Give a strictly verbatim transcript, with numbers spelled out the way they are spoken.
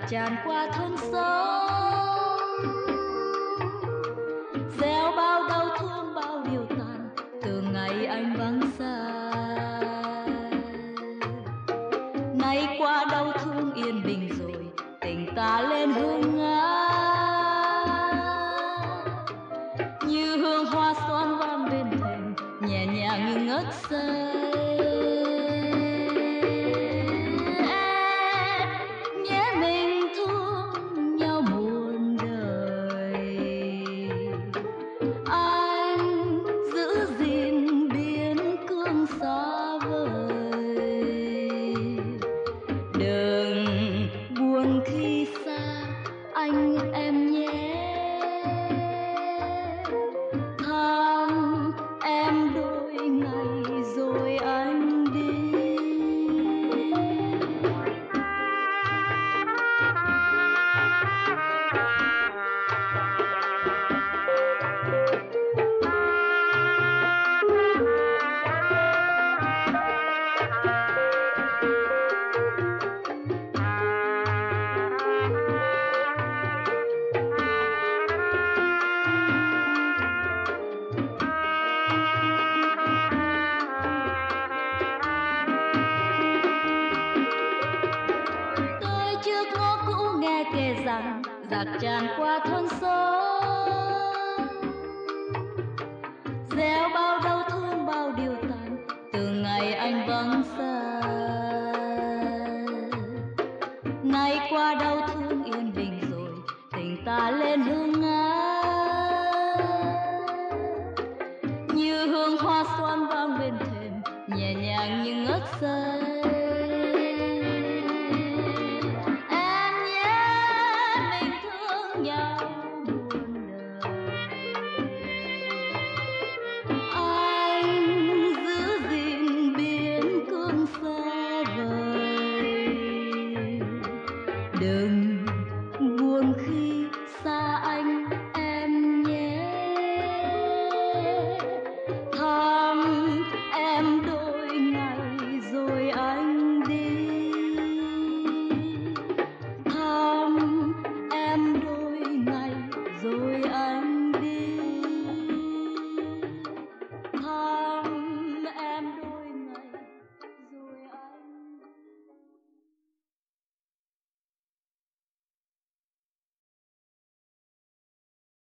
tràn qua thôn xóm, gieo bao đau thương bao điều tàn từ ngày anh vắng xa. Nay qua đau thương yên bình rồi, tình ta lên hương ngã, như hương hoa xoan vang bên thềm nhẹ nhàng như ngất say. Giặc tràn qua thôn xóm, gieo bao đau thương bao điều tàn từ ngày anh vắng xa.